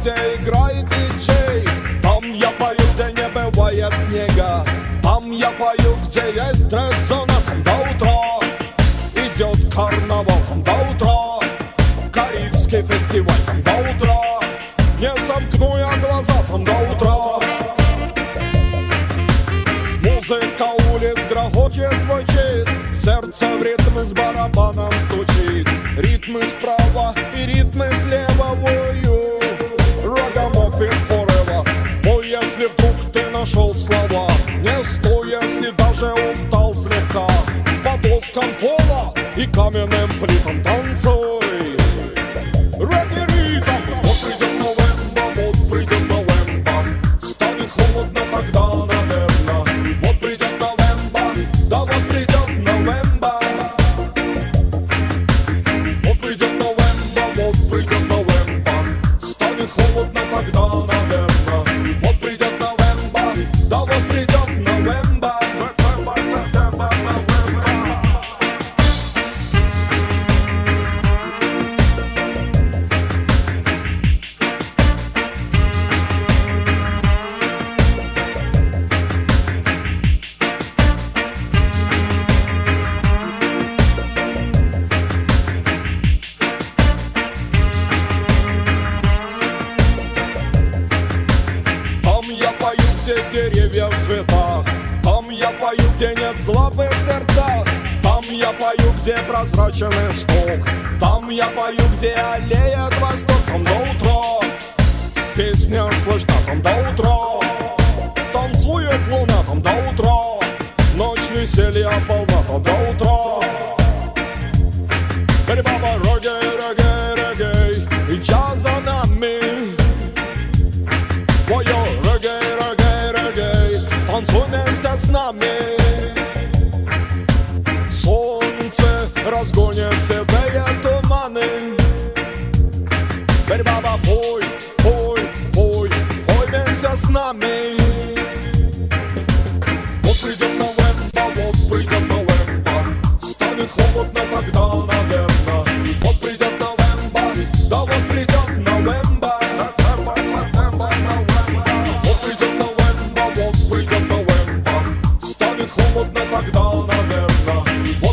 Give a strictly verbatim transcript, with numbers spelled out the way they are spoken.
где играет диджей. Там я пою, где не бывает снега. Там я пою, где есть дред-зона. Там до утра идет карнавал. Там до утра Карибский фестиваль. Там до утра не сомкну я глаза. Там до утра музыка улиц грохочет, звучит. Сердце в ритм с барабаном стучит. Ритмы справа и ритмы слева. Вою Ragamuffin forever. Ой, если вдруг ты нашел слова, не стой, если даже устал слегка. По доскам пола и каменным плитам танцуй. Регги-ритм. Вот придет новембер, вот придет новембер. Станет холодно тогда, наверное. Вот придет новембер, да вот придет новембер. Вот придет новембер, вот придет новембер. Станет холодно тогда, наверное. Вот придет новембер, да вот придет новембер. Деревья в цветах. Там я пою, где нет злобы в сердцах. Там я пою, где прозрачен исток. Там я пою, где аллеет восток. Там до утра песня слышна. Там до утра танцует луна. Там до утра ночь веселья полна. Там до утра бери-баба, регей, регей, регей. И час за нами. Ой-ой, регей, регей. Танцуй вместе с нами. Солнце разгонит седые туманы. Бери-баба, пой, пой, пой, пой вместе с нами. Вот придет новембер, вот придет новембер. Станет холодно тогда, наверное. Вот придет новембер, да вот придет новембер. Вот придет новембер, станет холодно тогда, наверное.